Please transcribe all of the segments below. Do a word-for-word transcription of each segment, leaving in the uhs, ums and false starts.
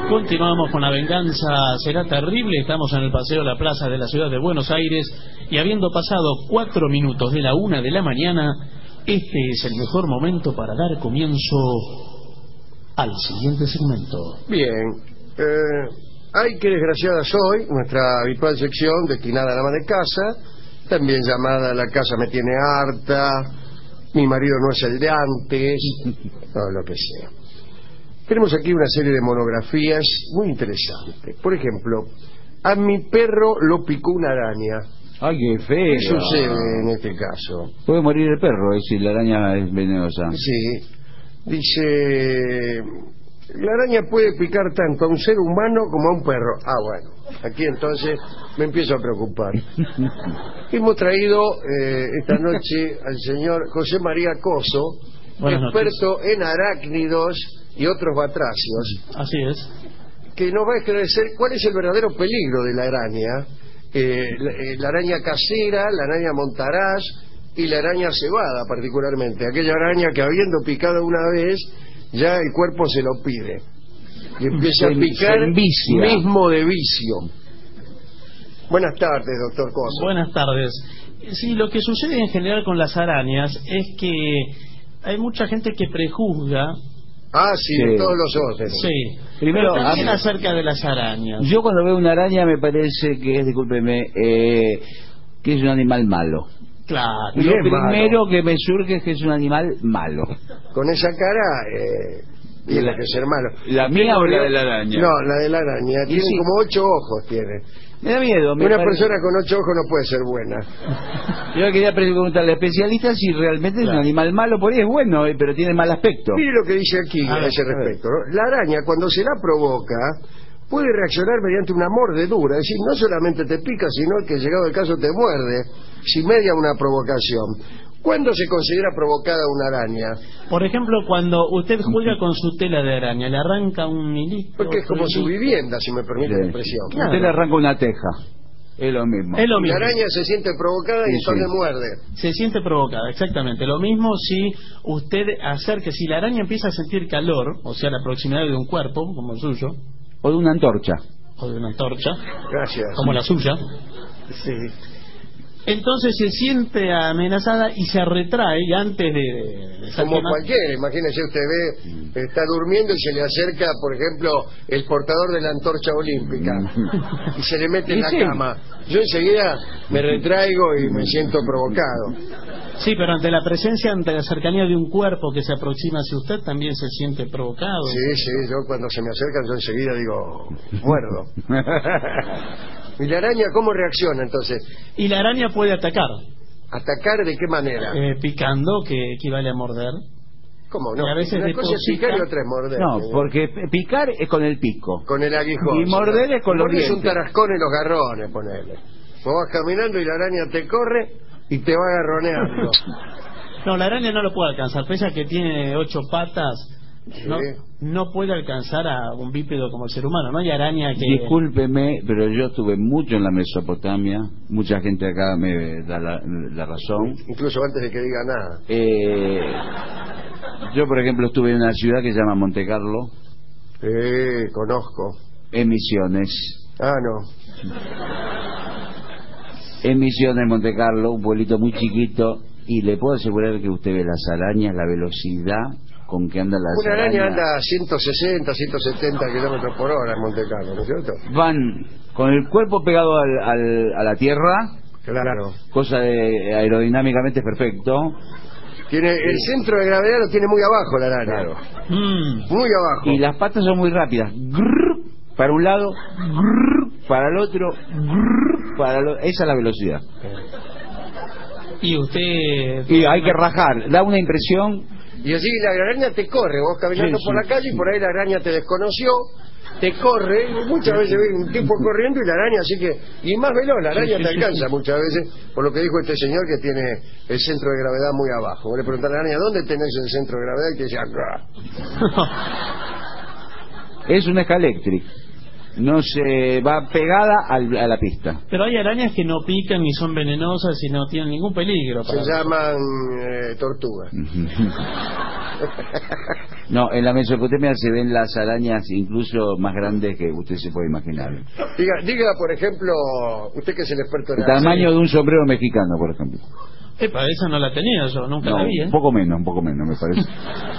Continuamos con La venganza será terrible. Estamos en el Paseo de la Plaza de la ciudad de Buenos Aires y habiendo pasado cuatro minutos de la una de la mañana, este es el mejor momento para dar comienzo al siguiente segmento. Bien, eh, ay, qué desgraciada soy, nuestra habitual sección destinada a la ama de casa, también llamada La casa me tiene harta, mi marido no es el de antes, o lo que sea. Tenemos aquí una serie de monografías muy interesantes. Por ejemplo, a mi perro lo picó una araña. ¡Ay, qué feo! ¿Qué sucede en este caso? Puede morir el perro, eh, si la araña es venenosa. Sí, dice... La araña puede picar tanto a un ser humano como a un perro. Ah, bueno, aquí entonces me empiezo a preocupar. Hemos traído eh, esta noche al señor José María Coso, Buenas experto noches. en arácnidos y otros batracios, Así es. que nos va a esclarecer cuál es el verdadero peligro de la araña, eh, la, eh, la araña casera, la araña montaraz y la araña cebada particularmente, aquella araña que habiendo picado una vez, ya el cuerpo se lo pide y empieza Se- a picar se envicia. mismo de vicio. Buenas tardes, doctor Coso. Buenas tardes. Sí, lo que sucede en general con las arañas es que hay mucha gente que prejuzga. Ah, sí, Sí. de todos los órdenes. Sí. Primero, Pero también a- acerca de las arañas. Yo cuando veo una araña me parece que es, discúlpeme, eh, que es un animal malo. Claro. Y Lo es primero malo. que me surge es que es un animal malo. Con esa cara eh, tiene La- que ser malo. ¿La mía o la de la araña? No, la de la araña. Y Tiene sí. como ocho ojos, tiene. Me da miedo. Me Una parece- persona con ocho ojos no puede ser buena. Yo quería preguntarle al especialista si realmente es un Claro. animal malo, por ahí es bueno, eh, pero tiene mal aspecto. Mire lo que dice aquí A a ver, ese a ver. respecto, ¿no? La araña, cuando se la provoca, puede reaccionar mediante una mordedura. Es decir, no solamente te pica, sino que llegado el caso te muerde, si media una provocación. ¿Cuándo se considera provocada una araña? Por ejemplo, cuando usted juega con su tela de araña, le arranca un hilito. Porque es otro como su hilito. vivienda, si me permite Sí. la expresión. Claro. Usted le arranca una teja. Es lo mismo. Es lo La mismo. araña se siente provocada y Sí, entonces sí. muerde. Se siente provocada, exactamente. Lo mismo si usted acerca, si la araña empieza a sentir calor, o sea, la proximidad de un cuerpo, como el suyo, O de una antorcha. o de una antorcha, Gracias. como la suya, Sí. entonces se siente amenazada y se retrae y antes de, de ser Como quemada- cualquiera, imagínese usted ve, está durmiendo y se le acerca, por ejemplo, el portador de la antorcha olímpica y se le mete en Y la sí. cama. Yo enseguida me retraigo y me siento provocado. Sí, pero ante la presencia, ante la cercanía de un cuerpo que se aproxima hacia usted, también se siente provocado. Sí, sí, yo cuando se me acercan yo enseguida digo, muerdo. ¿Y la araña cómo reacciona entonces? Y la araña puede atacar, ¿Atacar de qué manera? eh, picando, que equivale a morder. ¿Cómo no? y a veces Una cosa es deposita- picar y otra es morder. No, señor. porque picar es con el pico. Con el aguijón. Y morder es con los Pones un dientes. tarascón en los garrones, ponele. Vos vas caminando y la araña te corre y te va agarroneando. No, la araña no lo puede alcanzar, pese a que tiene ocho patas, no, Sí. no puede alcanzar a un bípedo como el ser humano. No hay araña que... Discúlpeme, pero yo estuve mucho en la Mesopotamia. Mucha gente acá me da la, la razón. Incluso antes de que diga nada. Eh, yo, por ejemplo, estuve en una ciudad que se llama Monte Carlo, Eh, conozco. en Misiones. Ah, no. En Misiones, Monte Carlo, un pueblito muy chiquito, y le puedo asegurar que usted ve las arañas, la velocidad con que andan las Una araña arañas. anda a ciento sesenta, ciento setenta kilómetros por hora en Monte Carlo, ¿no es cierto? Van con el cuerpo pegado al, al- a la tierra, Claro. cosa de aerodinámicamente perfecto. Tiene, el centro de gravedad lo tiene muy abajo la araña. Claro. Mm, Muy abajo. Y las patas son muy rápidas. Grrr, para un lado, grrr, para el otro, grrr, para el otro. Esa es la velocidad. y usted... Y hay que rajar, da una impresión. Y así la araña te corre, vos caminando Sí, por sí, la calle sí. y por ahí la araña te desconoció, te corre, y muchas veces ves un tipo corriendo y la araña así que, y más veloz, la araña Sí, sí, te sí, alcanza sí. muchas veces, por lo que dijo este señor que tiene el centro de gravedad muy abajo. Vos le preguntás a la araña, ¿dónde tenés el centro de gravedad? Y te dice, acá. Es una Escaléctric. No se va pegada al- a la pista. Pero hay arañas que no pican ni son venenosas y no tienen ningún peligro. Se para- llaman eh, tortugas. No, en la Mesopotamia se ven las arañas incluso más grandes que usted se puede imaginar. Diga, diga por ejemplo, usted que es el experto en El tamaño de un sombrero mexicano, por ejemplo. Epa, esa no la tenía yo, nunca No, la vi, ¿eh? un poco menos, un poco menos, me parece.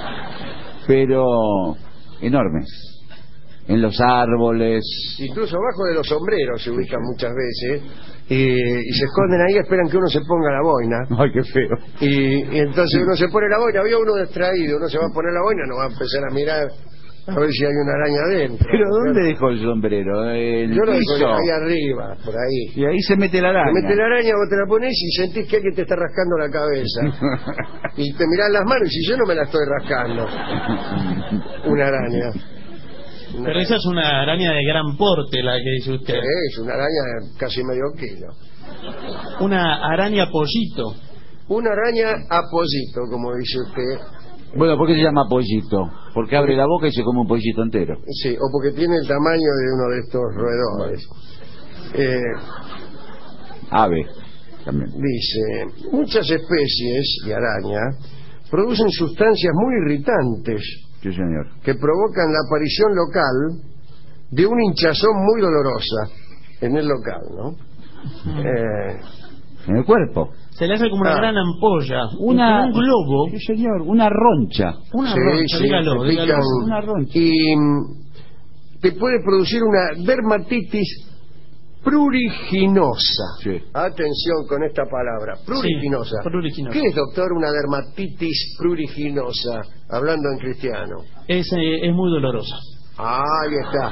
Pero enormes. En los árboles. Incluso abajo de los sombreros se ubican muchas veces y, y se esconden ahí, esperan que uno se ponga la boina. Ay, qué feo. Y, y entonces uno se pone la boina, había uno distraído, uno se va a poner la boina, no va a empezar a mirar a ver si hay una araña adentro. ¿Pero dónde dejó el sombrero? ¿El Yo lo dejo piso? ahí arriba, por ahí. Y ahí se mete la araña. Te mete la araña, vos te la pones y sentís que alguien te está rascando la cabeza. Y te mirás las manos y si yo no me la estoy rascando. Una araña. Una Pero esa es una araña de gran porte, la que dice usted. Sí, es una araña de casi medio kilo. Una araña pollito. Una araña a pollito, como dice usted. Bueno, ¿por qué se llama pollito? Porque abre la boca y se come un pollito entero. Sí, o porque tiene el tamaño de uno de estos roedores. Eh, Ave, también. dice, muchas especies de araña producen sustancias muy irritantes Sí, señor. que provocan la aparición local de una hinchazón muy dolorosa en el local, ¿no? Eh, En el cuerpo. Se le hace como una Ah. gran ampolla, Una- un globo, Sí, señor, una roncha. una sí, roncha, sí, dígalo, te dígalo. pican una roncha. y mm, te puede producir una dermatitis pruriginosa. Sí. Atención con esta palabra, pruriginosa. Sí, pruriginosa. ¿Qué es, doctor, una dermatitis pruriginosa? Hablando en cristiano. Es, eh, es muy dolorosa. Ahí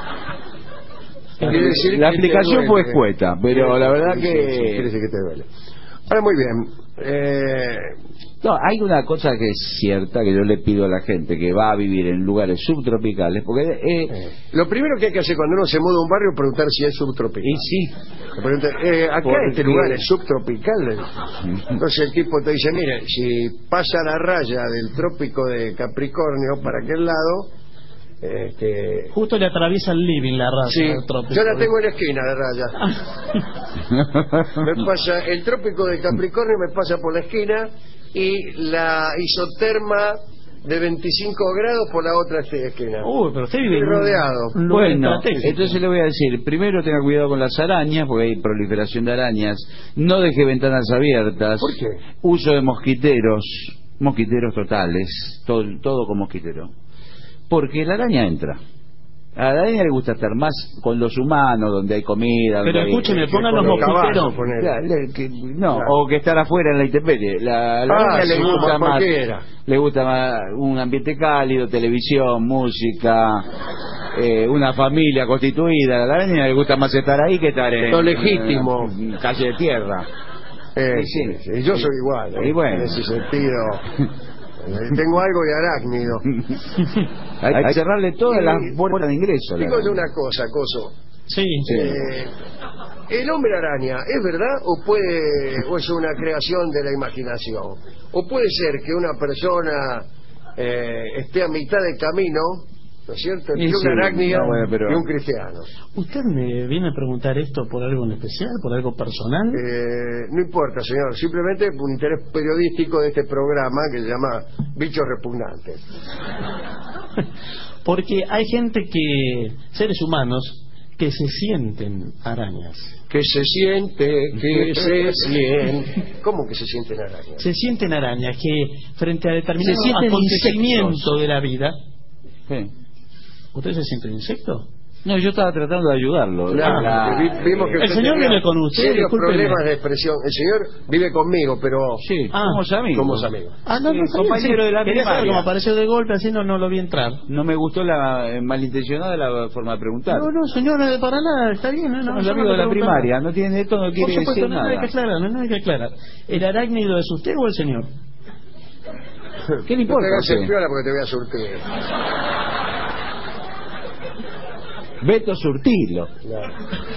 está. Quiere decir La que te explicación fue duele. escueta, pero la verdad Sí, que... sí, sí, quiere decir que te duele. Ahora, muy bien. Eh, No, hay una cosa que es cierta que yo le pido a la gente que va a vivir en lugares subtropicales, porque... Eh, eh, lo primero que hay que hacer cuando uno se muda a un barrio es preguntar si es subtropical. y sí, Le preguntan, eh, acá Porque- este lugar es subtropical. Entonces el tipo te dice, mire, si pasa la raya del trópico de Capricornio para aquel lado, este, Justo le atraviesa el living la raza sí, del trópico. yo la tengo en la esquina de raya. Me pasa, el trópico de Capricornio me pasa por la esquina y la isoterma de veinticinco grados por la otra esquina. Uy, pero usted vive Estoy en un- rodeado. un lugar bueno, estratégico. entonces le voy a decir, primero tenga cuidado con las arañas, porque hay proliferación de arañas, no deje ventanas abiertas, ¿Por qué? uso de mosquiteros, mosquiteros totales, todo, todo con mosquitero, porque la araña entra. A la araña le gusta estar más con los humanos, donde hay comida. Pero donde hay- escúcheme, que- pongan que- los con los mosquiteros. caballos, ponele. Claro, le- que- no, Claro. o que estar afuera en la intemperie. La, la Ah, araña le sí, gusta como más, cualquiera. le gusta más un ambiente cálido, televisión, música, eh, una familia constituida. A la araña le gusta más estar ahí que estar en Lo legítimo. en calle de tierra. Eh, Sí, sí, sí. sí, yo soy igual, ¿eh? Y bueno. En ese sentido. eh, tengo algo de arácnido. Hay que cerrarle todas Y- las puertas de ingreso. a la Digo yo araña. una cosa, Coso. Sí, Eh, ¿El hombre araña es verdad o puede o es una creación de la imaginación? ¿O puede ser que una persona eh, esté a mitad de camino, ¿no es cierto?, entre Y una sí, arácnida no, bueno, pero- y un cristiano? ¿Usted me viene a preguntar esto por algo en especial, por algo personal? Eh, no importa, señor, simplemente un interés periodístico de este programa que se llama Bichos Repugnantes. Porque hay gente que, seres humanos, que se sienten arañas. Que se siente, que se siente. ¿Cómo que se sienten arañas? Se sienten arañas que frente a determinado Se sienten acontecimiento insectos. de la vida. Sí. ¿Usted se siente un insecto? No, yo estaba tratando de ayudarlo. Claro, La- porque vi- vimos que El usted señor tenía vive con usted, serios discúlpeme. problemas de expresión. El señor vive conmigo, pero Sí, Ah, somos amigos. somos amigos. Ah, no, Sí, no, está bien, compañero sí. de la Quería saber primaria. cómo apareció de golpe, así no, no lo vi entrar. No me gustó la eh, malintencionada la forma de preguntar. No, no, señor, eh, para nada, está bien. No, no, Somos yo no amigos le de la pregunto primaria, nada. no tiene esto, no Por quiere supuesto, decir no, no hay que nada. aclarar, no, no hay que aclarar. ¿El arácnido es usted o el señor? ¿Qué le importa No te a hagas el usted? piola porque te voy a surtir. Beto Surtilo. Claro.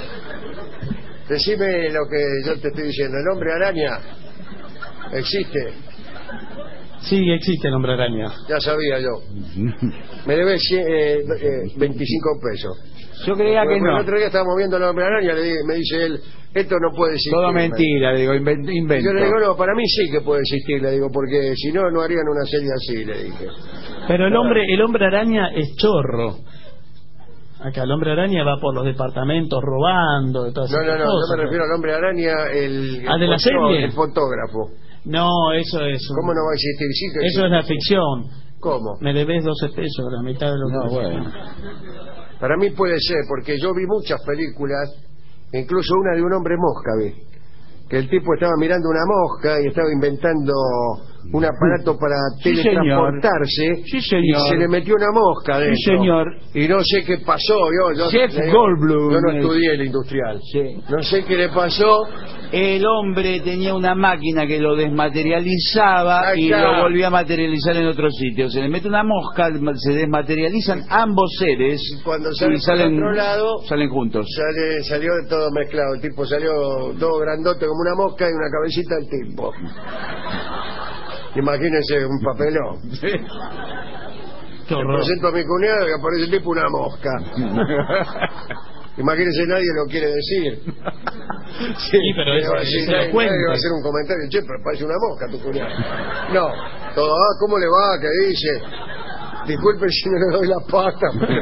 Decime lo que yo te estoy diciendo. ¿El hombre araña existe? Sí, existe el hombre araña. Ya sabía yo. Me debe cien, eh, eh, veinticinco pesos. Yo creía que Porque no. el otro día estábamos viendo al hombre araña, le di- me dice él, esto no puede existir. Todo mentira, le digo, invent- invento. Yo le digo, no, para mí sí que puede existir, le digo, porque si no, no harían una serie así, le dije. Pero el hombre, el hombre araña es chorro. Acá el hombre araña va por los departamentos robando, de todas No, esas no, no, cosas. yo me refiero al hombre araña, el, el, ¿Ah, de la foto- serie? el fotógrafo. No, eso es... un- ¿Cómo no va a existir? Sí, que Eso es la existe. ficción. ¿Cómo? Me debes doce pesos, la mitad de lo No, que... bueno. Para mí puede ser, porque yo vi muchas películas, incluso una de un hombre mosca, vi. Que el tipo estaba mirando una mosca y estaba inventando un aparato para Sí, teletransportarse. Sí, señor. Y se le metió una mosca Sí, dentro. señor. Y no sé qué pasó. Yo, yo, Jeff le- Goldblum. yo no estudié el industrial. Sí. No sé qué le pasó. El hombre tenía una máquina que lo desmaterializaba Ahí y está. lo volvía a materializar en otro sitio. Se le mete una mosca, se desmaterializan ambos seres Y cuando sale y por salen, otro lado, salen juntos. Sale, salió todo mezclado. El tipo salió todo grandote como una mosca y una cabecita del tipo. Imagínense un papelón. Qué Le horror. presento a mi cuñado y aparece el tipo una mosca. Imagínense, nadie lo quiere decir. Sí, pero Le eso va a decir, se lo nadie, cuenta. nadie va a hacer un comentario. Che, pero parece una mosca tu cuñado. No. Todo, ah, ¿cómo le va? ¿Qué dice? Disculpe si no le doy la pata.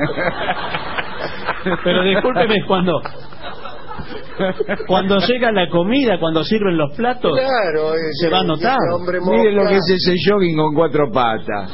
Pero discúlpeme, cuando cuando llega la comida, cuando sirven los platos, Claro, ese, se va a notar. ese hombre mosca. Miren lo que es ese jogging con cuatro patas.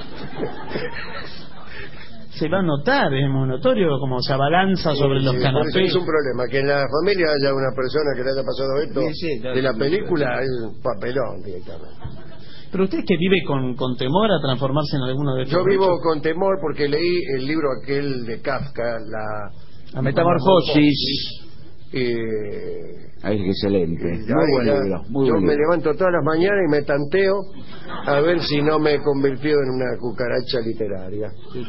se va a notar, es muy notorio como se abalanza sobre Sí, los sí, por eso canapés. es un problema, que en la familia haya una persona que le haya pasado esto Sí, sí, claro, de la sí, película, sí. es un papelón directamente. Pero usted que vive con, con temor a transformarse en alguno de estos Yo vivo bichos. con temor porque leí el libro aquel de Kafka, la, La metamorfosis. Eh, Ay, qué excelente. y Muy ahí buen ya- libro. Muy yo buen me libro. levanto todas las mañanas y me tanteo a ver si no me he convertido en una cucaracha literaria.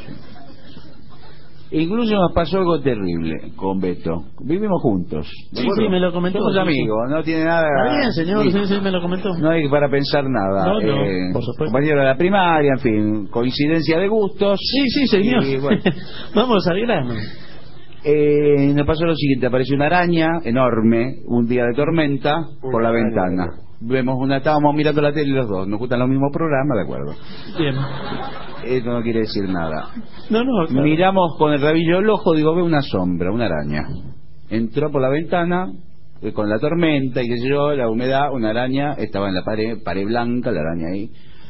Incluso nos pasó algo terrible con Beto. Vivimos juntos. Sí, sí, me lo comentó. Somos sí, sí. amigos, no tiene nada. Está bien, señor, Sí. sí, sí, me lo comentó. No hay para pensar nada. No, no, Eh, por supuesto. compañero de la primaria, en fin, coincidencia de gustos. Sí, sí, señor. Y, bueno, Vamos al grano. eh, nos pasó lo siguiente: apareció una araña enorme, un día de tormenta, por Una la araña ventana. enorme. Vemos una, estábamos mirando la tele los dos, nos gustan los mismos programas, de acuerdo. Bien. Esto no quiere decir nada. No, no, claro. Miramos con el rabillo del ojo, digo, veo una sombra, una araña. Entró por la ventana, eh, con la tormenta y qué sé yo, la humedad, una araña, estaba en la pared, pared blanca, la araña ahí.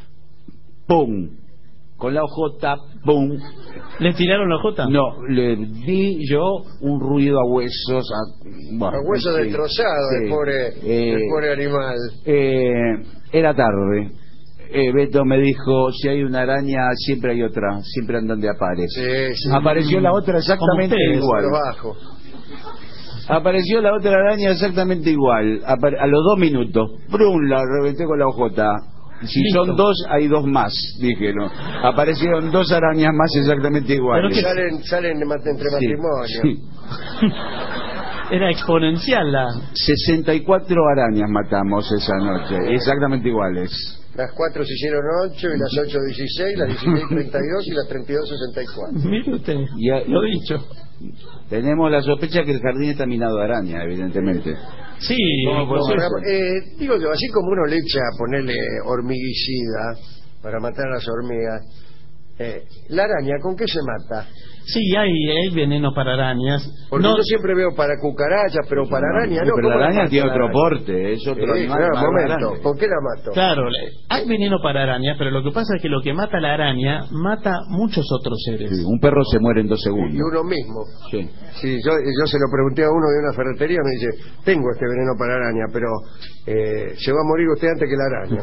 ¡Pum! Con la ojota, ¡pum! ¿Les tiraron la jota? No, le di yo un ruido a huesos. A, bueno, A hueso sí, destrozado sí. del pobre, Eh, del pobre animal. eh, era tarde. Eh, Beto me dijo, si hay una araña, siempre hay otra, siempre andan de apares. Sí, sí. Apareció la otra exactamente Como ustedes, igual. Por bajo. Apareció la otra araña exactamente igual. Apare- a los dos minutos, ¡prum! La reventé con la ojota. Si Listo. son dos, hay dos más, dijeron. Aparecieron dos arañas más exactamente iguales. Pero Salen, salen de mat- entre Sí, matrimonios. sí. Era exponencial la... sesenta y cuatro arañas matamos esa noche, exactamente iguales. Las cuatro se hicieron ocho y las ocho dieciséis, las dieciséis treinta y dos y las treinta y dos sesenta y cuatro. Mire usted, Y a- lo dicho. Tenemos la sospecha que el jardín está minado de araña, evidentemente. Sí, ¿Cómo como fue eso. eso? Eh, digo yo, así como uno le echa a ponerle hormiguicida para matar a las hormigas, eh, la araña, ¿con qué se mata? Sí, hay, hay veneno para arañas. Porque No, yo siempre veo para cucarachas, pero para araña no. Pero ¿cómo la araña mata tiene la otro araña? porte, es otro Sí, animal claro, más momento, grande. ¿con qué la mato? claro, le- hay veneno para arañas, pero lo que pasa es que lo que mata la araña mata muchos otros seres. Sí, un perro se muere en dos Y segundos. uno mismo. Sí. Sí, yo, yo se lo pregunté a uno de una ferretería, me dice, tengo este veneno para araña, pero eh, se va a morir usted antes que la araña.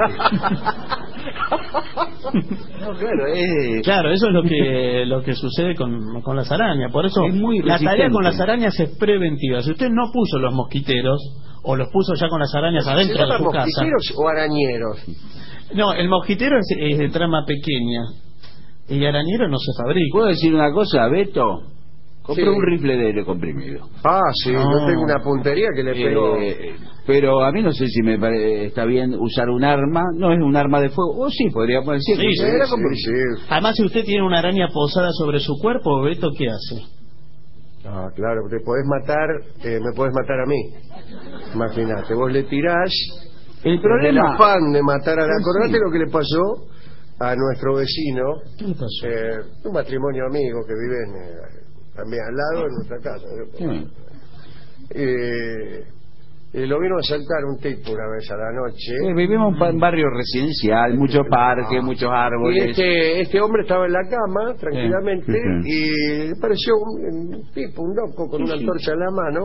me dijo. No, claro, es... Claro, eso es lo que lo que sucede con, con las arañas. Por eso Es muy la tarea resistente. con las arañas es preventiva. Si usted no puso los mosquiteros o los puso ya con las arañas ¿Se adentro de llaman su casa. mosquiteros o arañeros? No, el mosquitero es, es de trama pequeña. El arañero no se fabrica. ¿Puedo decir una cosa, Beto? Compré Sí. un rifle de aire comprimido. Ah, sí, No. yo tengo una puntería que le pego. Eh, pero a mí no sé si me pare- está bien usar un arma. No es un arma de fuego. O sí, podría decir. Sí, sí, Era sí, como- sí. Además, si usted tiene una araña posada sobre su cuerpo, Beto, ¿qué hace? Ah, claro, te podés matar, eh, me podés matar a mí. Imagínate, vos le tirás El en el problema... afán de matar a la... Acordate lo que le pasó a nuestro vecino, ¿Qué le pasó? eh, un matrimonio amigo que viven eh, también al lado de nuestra casa. Sí. Eh, y lo vino a asaltar un tipo una vez a la noche. Eh, vivimos en un barrio residencial, muchos parques, Ah. muchos Y árboles. este, este hombre estaba en la cama, tranquilamente, Sí, sí, y le pareció un, un tipo, un loco, con Sí, una sí. antorcha en la mano,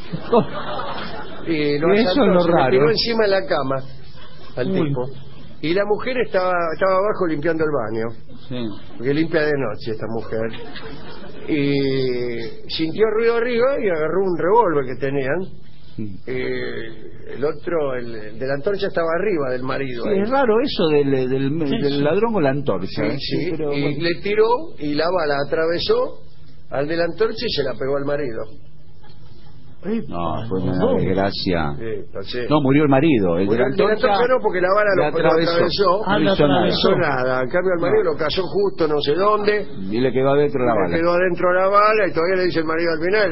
y lo Y eso asaltó, es lo se le raro. tiró encima de la cama al Uy. tipo. Y la mujer estaba, estaba abajo limpiando el baño, Sí. porque limpia de noche esta mujer. Y sintió ruido arriba y agarró un revólver que tenían. Eh, el otro, el, el de la antorcha estaba arriba del marido. Sí, ahí. es raro eso del, del, Sí, del sí. ladrón con la antorcha. Sí, ¿eh? sí, pero, y bueno. le tiró y la bala atravesó al de la antorcha y se la pegó al marido. No, fue Los una dos. desgracia. Sí, entonces, No, murió el marido. El de Murió la el de la antorcha, antorcha no, porque la bala le lo, lo atravesó. Ah, no lo hizo No nada. hizo nada. En cambio, al marido lo cazó justo no sé dónde. Y le quedó adentro la Le bala. quedó adentro la bala y todavía le dice el marido al final.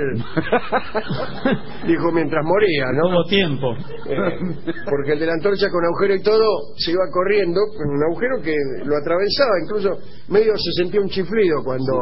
Dijo mientras moría, ¿no? Todo tiempo. Eh, porque el de la antorcha con agujero y todo se iba corriendo con un agujero que lo atravesaba, incluso medio se sentía un chiflido cuando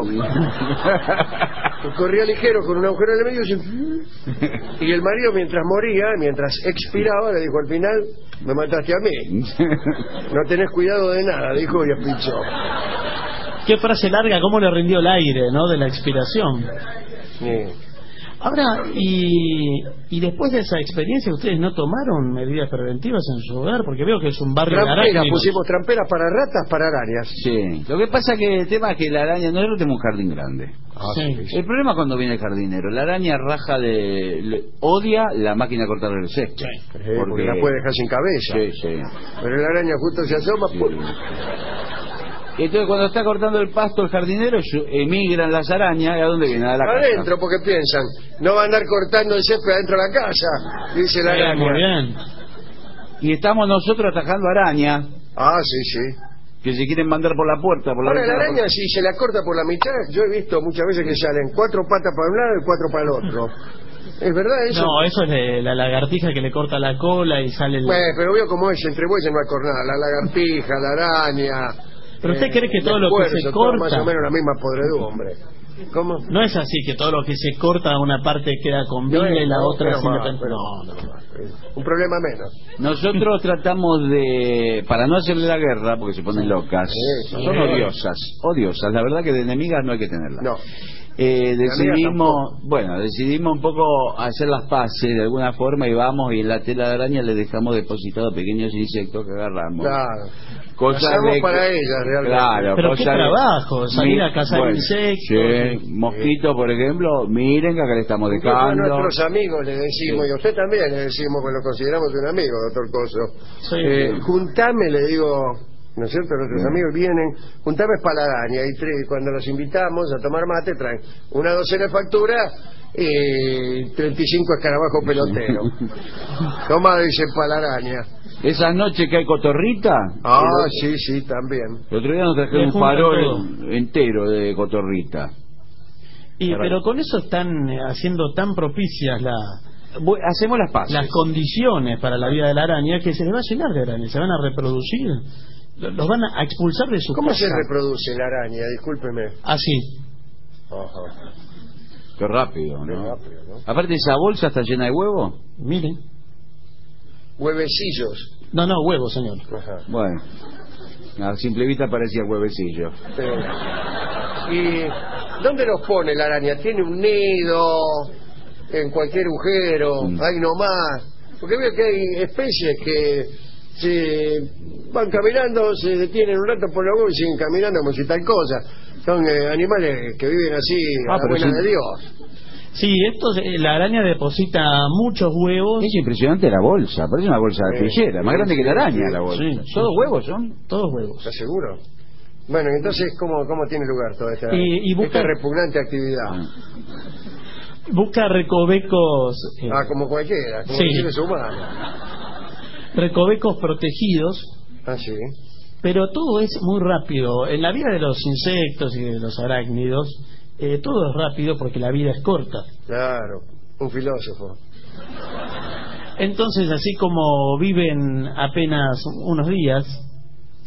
corría ligero con un agujero en el medio y, se... y el marido mientras moría, mientras expiraba, le dijo al final: me mataste a mí, no tenés cuidado de nada, dijo y espichó. Qué frase larga, cómo le rindió el aire, ¿no? De la expiración. Sí. Ahora, y, y después de esa experiencia, ¿ustedes no tomaron medidas preventivas en su hogar? Porque veo que es un barrio de Tramperas, arácnidos. pusimos tramperas para ratas, para arañas. Sí. Lo que pasa que el tema es que la araña, nosotros tenemos un jardín grande. Ah, Sí. sí, sí. El problema es cuando viene el jardinero. La araña raja de... le- odia la máquina de cortar el césped. Sí. Eh, porque la puede dejar sin cabeza. Sí, sí. Pero la araña justo se asoma. Sí. ¡pum! Y entonces cuando está cortando el pasto el jardinero, yo- emigran las arañas. ¿Y a dónde vienen? A la casa. Adentro, porque piensan, no va a andar cortando el césped adentro de la casa, dice la Bien, araña. muy bien. Y estamos nosotros atajando arañas Ah, sí, sí. que se quieren mandar por la puerta, por la Ahora, la ventana, araña, si se la corta por la mitad, yo he visto muchas veces que salen cuatro patas para un lado y cuatro para el otro. ¿Es verdad eso? No, eso es de la lagartija que le corta la cola y sale el... Bueno, pero veo cómo es, entre bueyes no hay cornada. La lagartija, la araña... Pero usted eh, cree que todo el lo que se esfuerzo, todo corta... más o menos la misma podredumbre. ¿Cómo? No es así que todo lo que se corta una parte queda con vida y la No, otra pero sin más, depend- pero No, no. más. Un problema menos. Nosotros tratamos de, para no hacerle la guerra, porque se ponen locas, Sí, son sí. odiosas, odiosas, la verdad que de enemigas no hay que tenerlas. No. Eh, amigas decidimos, tampoco. bueno, decidimos un poco hacer las paces de alguna forma y vamos y en la tela de araña le dejamos depositados pequeños insectos que agarramos. Claro. Cosas Hacemos de- para ellas, realmente. Claro, Pero qué cosas de- trabajo, salir Mi- a cazar bueno, insectos. Sí, mosquitos, por ejemplo, miren que acá le estamos Incluso a dejando. nuestros amigos le decimos, Sí. y a usted también le decimos, que lo consideramos un amigo, doctor Coso. Sí. Eh, juntame, le digo, ¿no es cierto? Nuestros Sí. amigos vienen, juntame espaladaña, y tres, cuando los invitamos a tomar mate, traen una docena de facturas y treinta y cinco escarabajos peloteros. Toma, dice espaladaña. Esas noches que hay cotorrita, Ah, el, sí, sí, también. el otro día nos trajeron Le un juntan farol todo. entero de cotorrita. Y, pero con eso están eh, haciendo tan propicias la, Bu- Hacemos las paces. las condiciones para la vida de la araña que se les va a llenar de arañas, se van a reproducir, lo- los van a expulsar de su ¿Cómo casa. se reproduce la araña? Discúlpeme. Así. Ajá. Qué rápido, Qué ¿no? rápido, ¿no? Aparte, esa bolsa está llena de huevo. Miren. Huevecillos. No, no, huevos, señor. Ajá. Bueno, a simple vista parecía huevecillo. Eh, ¿Y dónde los pone la araña? ¿Tiene un nido en cualquier agujero? Mm. Ahí nomás. Porque veo que hay especies que se van caminando, se detienen un rato por la huevo y siguen caminando como si tal cosa. Son eh, animales que viven así a Ah, la pero buena sí. de Dios. Sí, esto, eh, la araña deposita muchos huevos. Es impresionante la bolsa, parece una bolsa de Eh, artillera, más sí, grande que la sí, araña sí. la bolsa. Sí, sí. ¿Todos huevos son? Todos huevos. ¿Estás seguro? Bueno, entonces, ¿cómo, cómo tiene lugar toda esta, Y- y busca- esta repugnante actividad? Busca recovecos, eh, Ah, como cualquiera, como Sí. los seres humanos. recovecos protegidos, Ah, sí. pero todo es muy rápido. En la vida de los insectos y de los arácnidos, eh, todo es rápido porque la vida es corta. Claro, un filósofo. Entonces, así como viven apenas unos días,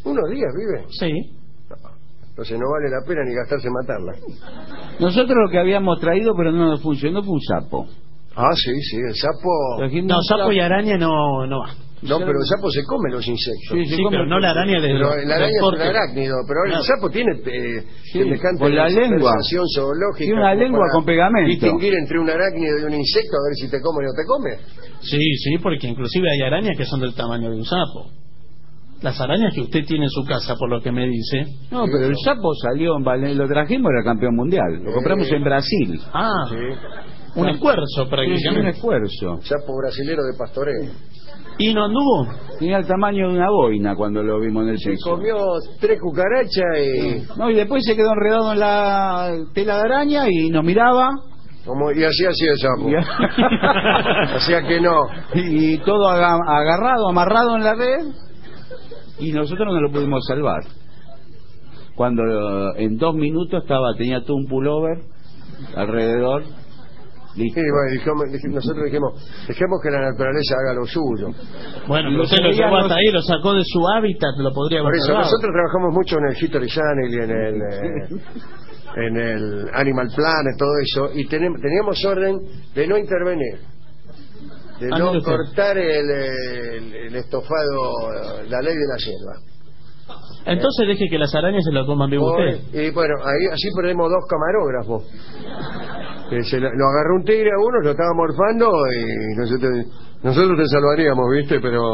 ¿Unos días vive? Sí. Entonces no vale la pena ni gastarse en matarla. Nosotros lo que habíamos traído, pero no nos funcionó, fue un sapo. Ah, sí, sí, el sapo... Trajimos No, un sapo y araña no, no va. No, pero el sapo se come los insectos. Sí, sí, Sí, come pero no la araña de Pero los la araña es un transportes. arácnido, pero ahora el Claro. sapo tiene eh, Sí, semejante con la lengua. dispersación zoológica. Tiene una como lengua para con pegamento. distinguir entre un arácnido y un insecto, a ver si te come o no te come. Sí, sí, porque inclusive hay arañas que son del tamaño de un sapo. Las arañas que usted tiene en su casa, por lo que me dice. No, pero el sapo salió en Valen... Lo trajimos, era campeón mundial. Lo compramos Eh. en Brasil. Ah, Sí. un esfuerzo Sí, un prácticamente. esfuerzo. Sapo brasilero de pastoreo. ¿Y no anduvo? Tenía el tamaño de una boina cuando lo vimos en el Se piso. comió tres cucarachas y... No, y después se quedó enredado en la tela de araña y nos miraba. Como, y así hacía el sapo. Y, Hacía que no. y todo aga- agarrado, amarrado en la red. Y nosotros no lo pudimos salvar. Cuando eh, en dos minutos estaba, tenía todo un pullover alrededor. Listo. Y bueno, dijimos- dij- nosotros dijimos, dejemos que la naturaleza haga lo suyo. Bueno, Y pero lo usted lo llevó seríamos- hasta ahí, lo sacó de su hábitat, lo podría Por haber eso, salvado. nosotros trabajamos mucho en el History Channel y en el, eh, en el Animal Planet, todo eso, y tenem- teníamos orden de no intervenir, de Ah, no mire usted. cortar el, el- el estofado, la ley de la selva. Entonces deje que las arañas se lo coman vivo Por- usted. y bueno, ahí así perdemos dos camarógrafos. Que se lo, lo agarró un tigre a uno, lo estaba morfando y nosotros, nosotros te salvaríamos, ¿viste? Pero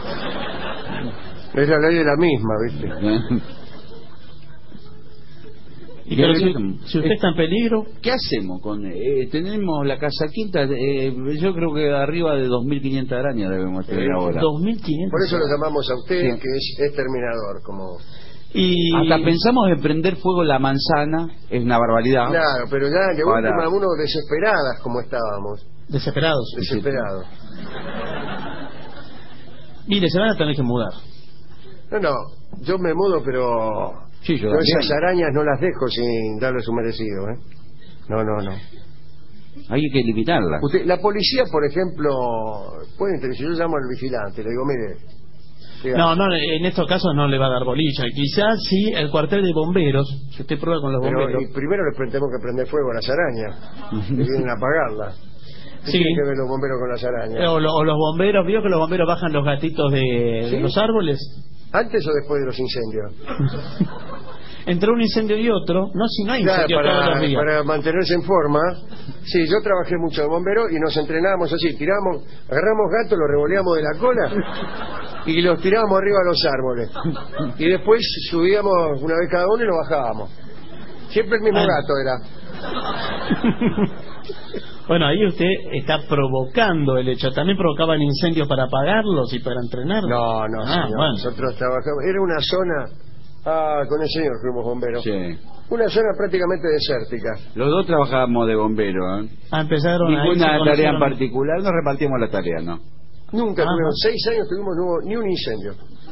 es la ley de la misma, ¿viste? Y ¿Qué pero si, hacemos? si usted está en peligro, ¿Qué hacemos con eh, tenemos la casa quinta? Eh, yo creo que arriba de dos mil quinientas arañas debemos tener Sí, ahora. dos mil quinientos. Por eso lo llamamos a usted, Sí. que es exterminador, como... Y Hasta pensamos en prender fuego la manzana, es una barbaridad. Claro, pero ya de Para- última uno desesperadas como estábamos, desesperados. desesperados. Mire, se van a tener que mudar. No, no, yo me mudo, pero Sí, yo yo también. esas arañas no las dejo sin darle su merecido, ¿eh? No, no, no. Hay que limitarla. Usted, la policía, por ejemplo, puede intervenir. Yo llamo al vigilante, le digo, mire, diga, No, no, en estos casos no le va a dar bolilla. Quizás sí el cuartel de bomberos, si usted prueba con los pero bomberos. y primero les tenemos que prender fuego a las arañas, que vienen a apagarlas. ¿Qué Sí. tienen que ver los bomberos con las arañas? O, lo- o los bomberos, vio que los bomberos bajan los gatitos de, de ¿Sí? los árboles. ¿Antes o después de los incendios? Entre un incendio y otro, no si no hay Claro, incendio todos los para, días. para mantenerse en forma. Sí, yo trabajé mucho de bombero y nos entrenábamos así, tiramos, agarramos gatos, los revoleamos de la cola y los tirábamos arriba a los árboles. Y después subíamos una vez cada uno y lo bajábamos. Siempre el mismo Ah. gato era. Bueno, ahí usted está provocando el hecho. ¿También provocaban incendios para apagarlos y para entrenarlos? No, no, Ah, señor. bueno. Nosotros trabajamos. Era una zona. Ah, con el señor fuimos bomberos. Sí. Una zona prácticamente desértica. Los dos trabajábamos de bombero, ¿eh? Ah, empezaron ahí, se Ninguna tarea en conocieron. particular, nos repartimos la tarea, ¿no? Nunca Ajá. tuvimos, seis años tuvimos no hubo ni un incendio.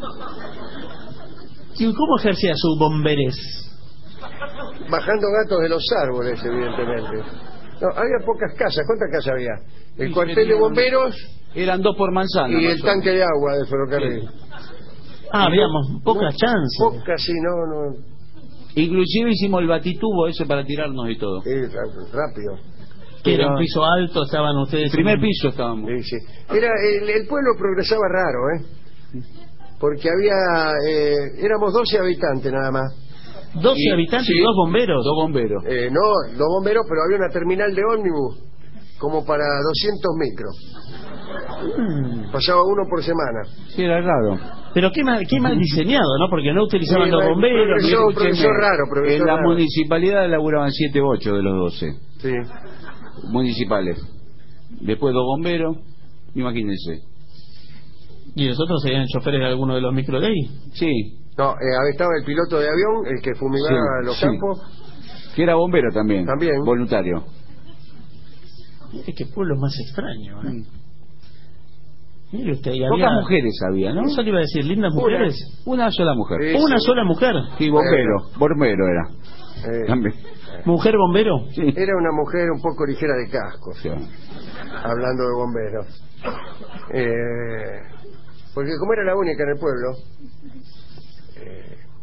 ¿Y cómo ejercía su bomberés? Bajando gatos de los árboles, evidentemente. No, había pocas casas. ¿Cuántas casas había? El Y cuartel de serían- bomberos Eran dos por manzana. y más el o menos. tanque de agua del ferrocarril. Ah, habíamos pocas No, chances. Pocas, sí, no, no. Inclusive hicimos el batitubo ese para tirarnos y todo. Sí, ra- rápido. Que era Pero- un piso alto, estaban ustedes. El primer en- piso estábamos. Sí, sí. Era, el, el pueblo progresaba raro, ¿eh? Porque había, eh, éramos doce habitantes nada más. doce Y- habitantes sí. y dos bomberos. Dos bomberos. Eh, no, los bomberos, pero había una terminal de ómnibus como para doscientos micros. Mm, Pasaba uno por semana. Sí, era raro. Pero qué mal, qué mal diseñado, ¿no? Porque no utilizaban Sí, los no, bomberos. progresó, ni- Escúcheme, profesor raro, profesor en la raro. municipalidad laburaban siete u ocho de los doce Sí. municipales. Después dos bomberos, imagínense. Y nosotros serían choferes de alguno de los micros de ahí. Sí, No, eh, estaba el piloto de avión, el que fumigaba Sí, los sí. campos. que era bombero también. También. Voluntario. Mire qué pueblo más extraño, ¿eh? Mire usted, y había... Pocas mujeres había, ¿no? Eso le iba a decir, lindas Una. mujeres. Una sola mujer. Sí. Una sí. sola mujer. Sí, bombero. Bombero era. Eh, También. Mujer bombero. Sí. era una mujer un poco ligera de casco, Sí. hablando de bomberos. Eh, porque como era la única en el pueblo,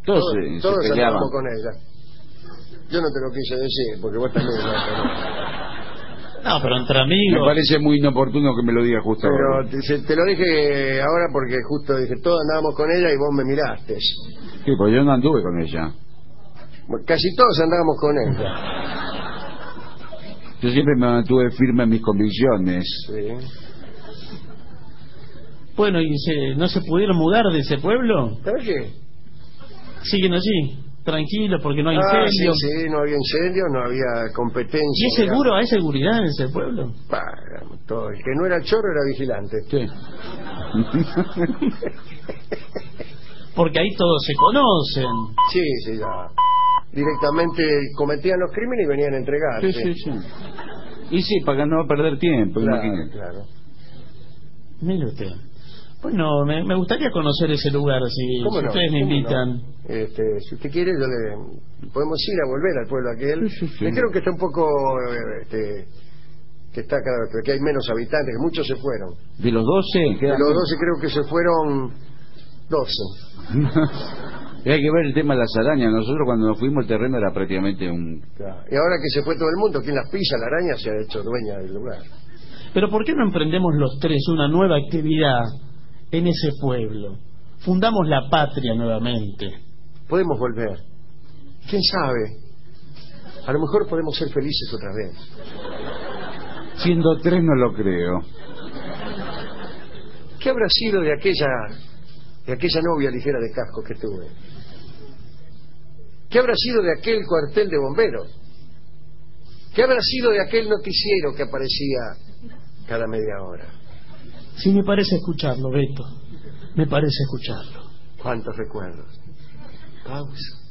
Todos, todos, se, todos se peleaban. andábamos con ella. Yo no te lo quise decir, porque vos también... No, No, pero entre amigos... Me parece muy inoportuno que me lo digas justo pero ahora. te, te lo dije ahora porque justo dije, todos andábamos con ella y vos me miraste. Sí, pues yo no anduve con ella. Casi todos andábamos con ella. Yo siempre me mantuve firme en mis convicciones. Sí. Bueno, ¿y se, no se pudieron mudar de ese pueblo? ¿Sabes qué? Siguen allí, tranquilos, porque no hay Ah, incendio. sí, sí, no había incendios, no había competencia. ¿Y es seguro? ¿Hay seguridad en ese pueblo? Bah, todo. El que no era chorro era vigilante. Sí. Porque ahí todos se conocen. Sí, sí, ya. Directamente cometían los crímenes y venían a entregarse. Sí, sí, sí. Y sí, para no perder tiempo, Claro, imagínate. claro. Mire usted. Bueno, me, me gustaría conocer ese lugar, si, ¿Cómo si no? ustedes me ¿Cómo invitan. no? Este, si usted quiere, yo le podemos ir a volver al pueblo aquel. Sí, sí, sí. Me creo que está un poco, eh, este, que está cada vez, que hay menos habitantes, que muchos se fueron. De los doce, De quedan... los doce creo que se fueron doce. Y hay que ver el tema de las arañas. Nosotros cuando nos fuimos el terreno era prácticamente un... Claro. Y ahora que se fue todo el mundo, quien las pisa, la araña se ha hecho dueña del lugar. Pero ¿por qué no emprendemos los tres una nueva actividad en ese pueblo? Fundamos la patria nuevamente. Podemos volver. ¿Quién sabe? A lo mejor podemos ser felices otra vez. Siendo tres no lo creo. ¿Qué habrá sido de aquella de aquella novia ligera de cascos que tuve? ¿Qué habrá sido de aquel cuartel de bomberos? ¿Qué habrá sido de aquel noticiero que aparecía cada media hora? Sí, me parece escucharlo, Beto. Me parece escucharlo. ¿Cuántos recuerdos? Pausa.